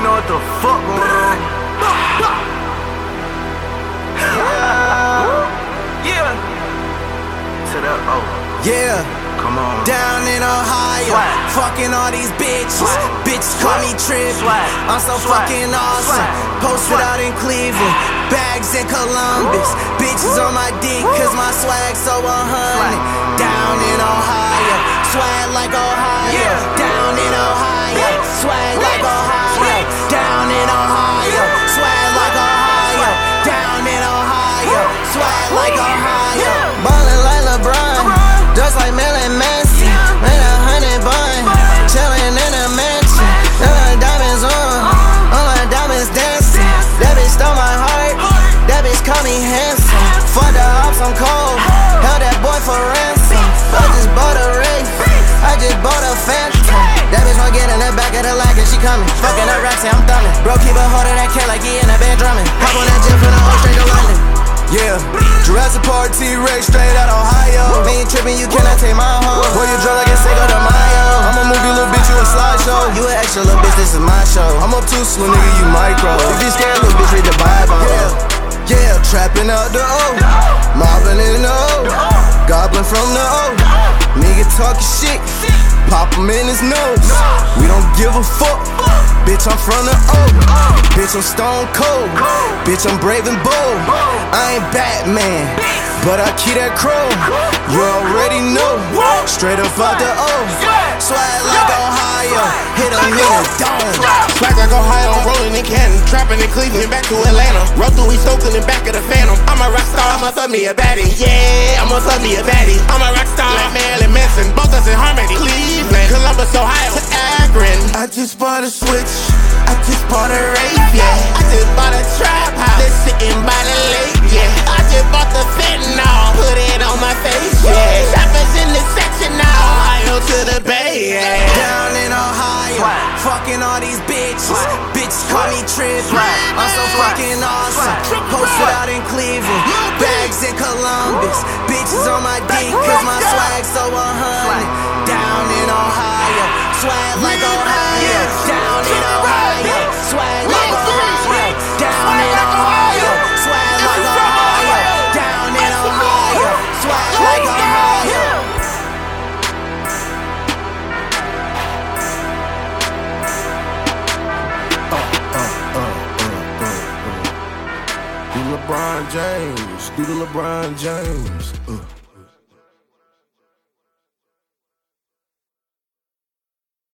know what the fuck going on. Yeah. To the Yeah. Come on. Down in Ohio, Swag. fucking all these bitches. Swag. Bitches call me Swag. trippy. Swag. I'm so Swag. fucking awesome. Swag. Posted Swag. out in Cleveland, bags in Columbus. Bitches on my dick, cause my swag so 100. Down in Ohio, swag like Ohio. Yeah. Down in Ohio, swag like Ohio. Down in Ohio, swag like Ohio. Down in Ohio, swag like Ohio. Ballin' like LeBron, just like Mel and Messi. Made 100 bun, chillin' in a mansion. All my diamonds on, all my diamonds dancing. That bitch stole my heart, that bitch call me handsome. For the ops, I'm cold, held that boy for ransom. I just bought a Wraith, I just bought a Phantom. That bitch wanna get in the back of the lag and she coming. Fucking up racks and I'm thumbing. Bro, keep a hold of that cat like he in a bed drumming. Hop on that jet from the O straight to London. Yeah, Jurassic Park T-Rex straight out Ohio. Me ain't trippin', you cannot take my home. Boy, you drunk like a Cinco de Mayo. I'ma move you little bitch, you a slideshow. You an extra little bitch, this is my show. I'm up too slow, nigga, you micro. If you scared, little bitch, read the Bible. Yeah, trapping out the O, mobbing in the O, goblin from the O. Nigga talking shit, pop him in his nose. We don't give a fuck, bitch, I'm from the O. Bitch, I'm stone cold, bitch, I'm brave and bold. I ain't Batman, but I keep that crow. You already know, straight up out the O. Swag like Ohio, hit a nigga dome. Swag like Ohio, I'm rolling in Canton, trapping in Cleveland, back to Atlanta. Roll through East Oakland and back of the Phantom. I'm a rock star, I'ma fuck me a baddie. Yeah, I'ma fuck me a baddie. I'm a rock star like Marilyn Manson, both us in harmony. Cleveland, Columbus, Ohio to Akron. I just bought a Switch, I just bought a Wraith, yeah. I just bought a trap house, that's sitting by the lake, yeah. I just bought the fentanyl, put it on my face, yeah. Shoppers in the section now, Ohio to the Bay, yeah. Down in Ohio, fucking all these bitches. Bitches call me trippy. I'm so fucking awesome. Posted out in Cleveland, bags in Columbus. Bitches on my dick, cause my swag so 100. Down in Ohio, swag like Ohio. Down in Ohio, swag like Ohio. Down in Ohio, swag like Ohio. Down in Ohio, swag like Ohio. Do LeBron James, do the LeBron James.